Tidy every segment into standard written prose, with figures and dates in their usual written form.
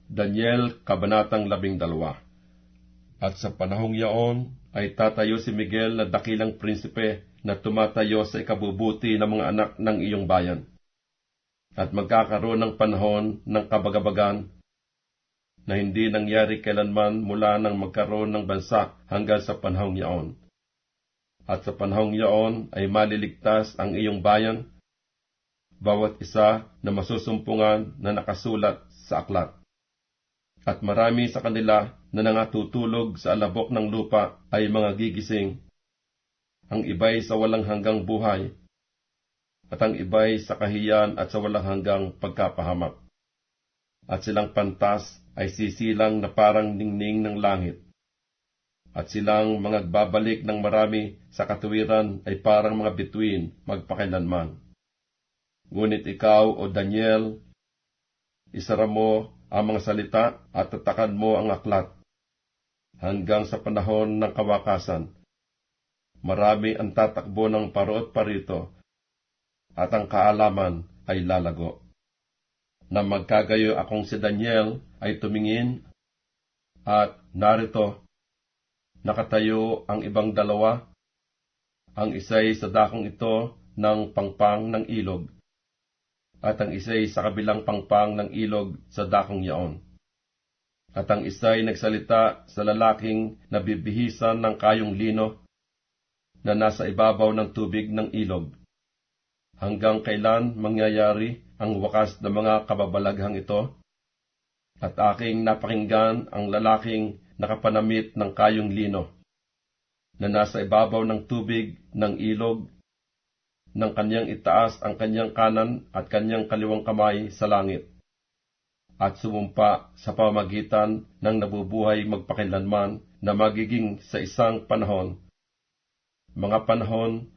Daniel, Kabanatang 12. At sa panahong yaon ay tatayo si Miguel na dakilang prinsipe na tumatayo sa ikabubuti ng mga anak ng iyong bayan. At magkakaroon ng panahon ng kabagabagan na hindi nangyari kailanman mula nang magkaroon ng bansa hanggang sa panahong yaon. At sa panahong yaon ay maliligtas ang iyong bayan, bawat isa na masusumpungan na nakasulat sa aklat. At marami sa kanila na nangatutulog sa alabok ng lupa ay mga gigising. Ang iba'y sa walang hanggang buhay, at ang iba'y sa kahiyan at sa walang hanggang pagkapahamak. At silang pantas ay sisilang na parang ningning ng langit. At silang mga babalik ng marami sa katuwiran ay parang mga bituin magpakailanman. Ngunit ikaw, O Daniel, isara mo ang mga salita at tatakan mo ang aklat hanggang sa panahon ng kawakasan. Marami ang tatakbo ng parot parito at ang kaalaman ay lalago. Na magkagayo akong si Daniel ay tumingin at narito, nakatayo ang ibang dalawa, ang isa'y sa dakong ito ng pangpang ng ilog, at ang isa'y sa kabilang pangpang ng ilog sa dakong yaon. At ang isa'y nagsalita sa lalaking nabibihisan ng kayong lino na nasa ibabaw ng tubig ng ilog. Hanggang kailan mangyayari ang wakas ng mga kababalaghang ito? At aking napakinggan ang lalaking nakapanamit ng kayong lino na nasa ibabaw ng tubig ng ilog, ng kanyang itaas ang kanyang kanan at kanyang kaliwang kamay sa langit, at sumumpa sa pamamagitan ng nabubuhay magpakilanman na magiging sa isang panahon, mga panahon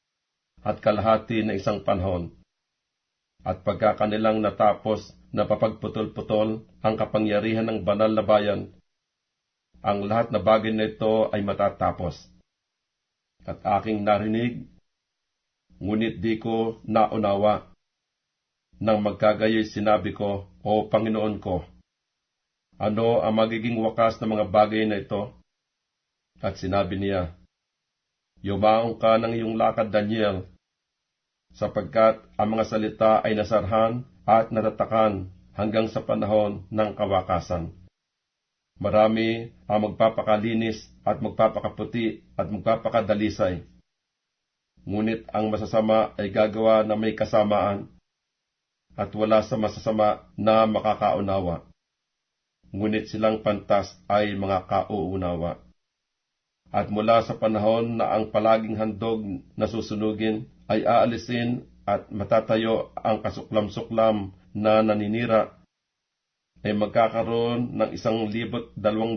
at kalahati na isang panahon, at pagka kanilang natapos na papagputol-putol ang kapangyarihan ng banal na bayan, ang lahat na bagay na ito ay matatapos. At aking narinig, ngunit di ko naunawa. Nang magkagayoy sinabi ko, O Panginoon ko, ano ang magiging wakas ng mga bagay na ito? At sinabi niya, Yumaong ka ng iyong lakad, Daniel, sapagkat ang mga salita ay nasarhan at natatakan hanggang sa panahon ng kawakasan. Marami ang magpapakalinis at magpapakaputi at magpapakadalisay. Ngunit ang masasama ay gagawa na may kasamaan, at wala sa masasama na makakaunawa. Ngunit silang pantas ay mga kauunawa. At mula sa panahon na ang palaging handog na susunugin ay aalisin at matatayo ang kasuklam-suklam na naninira, ay magkakaroon ng 1,290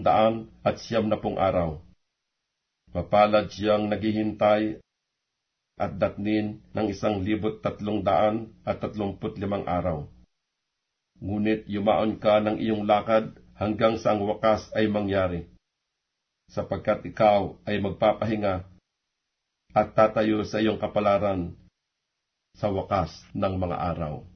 araw. Mapalad siyang naghihintay at datnin ng 1,335 araw. Ngunit yumaon ka ng iyong lakad hanggang sa ang wakas ay mangyari, sapagkat ikaw ay magpapahinga at tatayo sa iyong kapalaran sa wakas ng mga araw.